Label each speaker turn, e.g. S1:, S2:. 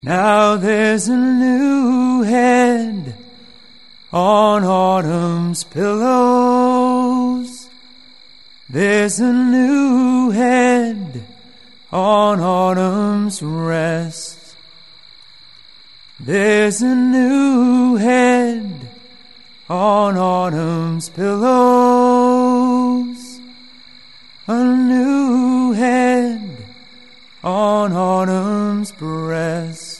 S1: Now there's a new head on autumn's pillows. There's a new head on autumn's rest. There's a new head on autumn's pillows. A new head on autumn's breast.